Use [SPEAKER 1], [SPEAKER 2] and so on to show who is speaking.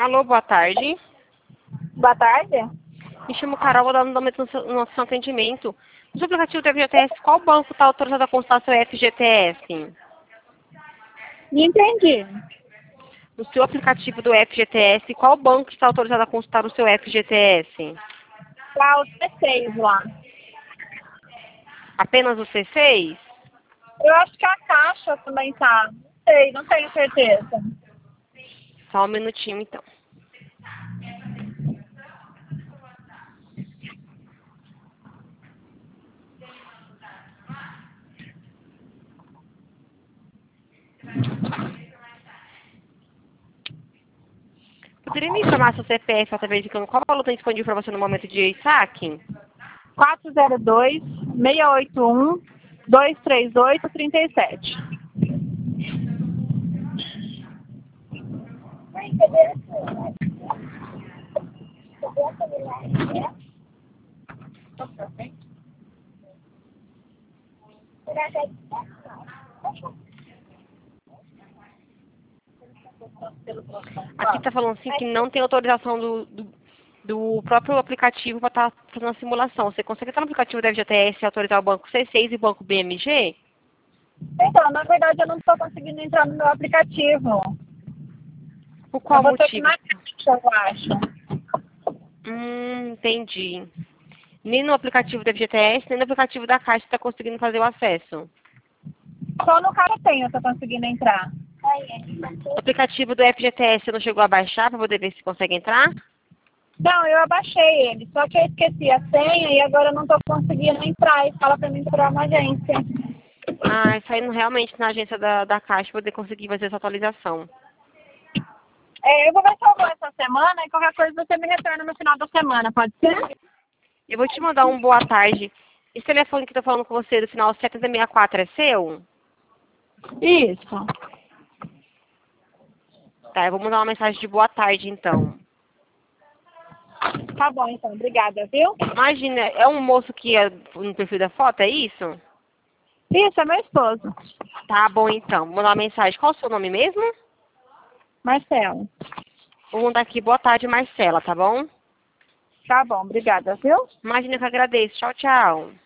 [SPEAKER 1] Alô, boa tarde.
[SPEAKER 2] Boa tarde.
[SPEAKER 1] Me chamo Carol, vou dar um nome no nosso atendimento. No seu aplicativo do FGTS, qual banco está autorizado a consultar seu FGTS?
[SPEAKER 2] Não entendi.
[SPEAKER 1] No seu aplicativo do FGTS, qual banco está autorizado a consultar o seu FGTS?
[SPEAKER 2] Tá o C6 lá.
[SPEAKER 1] Apenas o C6?
[SPEAKER 2] Eu acho que a Caixa também tá. Não sei, não tenho certeza.
[SPEAKER 1] Só um minutinho, então. Poderia me informar seu CPF, só verificando qual valor tem disponível para você no momento de saque?
[SPEAKER 2] 402-681-238-37.
[SPEAKER 1] Aqui está falando assim que não tem autorização do próprio aplicativo para estar fazendo a simulação. Você consegue estar no aplicativo da FGTS e autorizar o banco C6 e o banco BMG?
[SPEAKER 2] Então, na verdade, eu não estou conseguindo entrar no meu aplicativo.
[SPEAKER 1] Por
[SPEAKER 2] Eu
[SPEAKER 1] qual
[SPEAKER 2] vou ter que ir
[SPEAKER 1] motivo?
[SPEAKER 2] na Caixa, eu acho.
[SPEAKER 1] Entendi. Nem no aplicativo da FGTS, nem no aplicativo da Caixa está conseguindo fazer o acesso.
[SPEAKER 2] Só no cara tem eu tô conseguindo entrar.
[SPEAKER 1] O aplicativo do FGTS você não chegou a baixar para poder ver se consegue entrar?
[SPEAKER 2] Não, eu abaixei ele, só que eu esqueci a senha e agora eu não tô conseguindo entrar. E fala pra mim procurar uma agência.
[SPEAKER 1] Ah, isso aí realmente na agência da Caixa para poder conseguir fazer essa atualização.
[SPEAKER 2] Eu vou ver se eu vou essa semana e qualquer coisa você me retorna no final da semana, pode ser?
[SPEAKER 1] Eu vou te mandar um boa tarde. Esse telefone que eu tô falando com você do final 7064 é seu?
[SPEAKER 2] Isso.
[SPEAKER 1] Tá, eu vou mandar uma mensagem de boa tarde então.
[SPEAKER 2] Tá bom, então. Obrigada, viu?
[SPEAKER 1] Imagina, é um moço que é no perfil da foto, é isso?
[SPEAKER 2] Isso, é meu esposo.
[SPEAKER 1] Tá bom então, vou mandar uma mensagem. Qual o seu nome mesmo?
[SPEAKER 2] Marcelo.
[SPEAKER 1] Vou mandar aqui boa tarde, Marcela, tá bom?
[SPEAKER 2] Tá bom, obrigada, viu?
[SPEAKER 1] Imagina que eu agradeço. Tchau, tchau.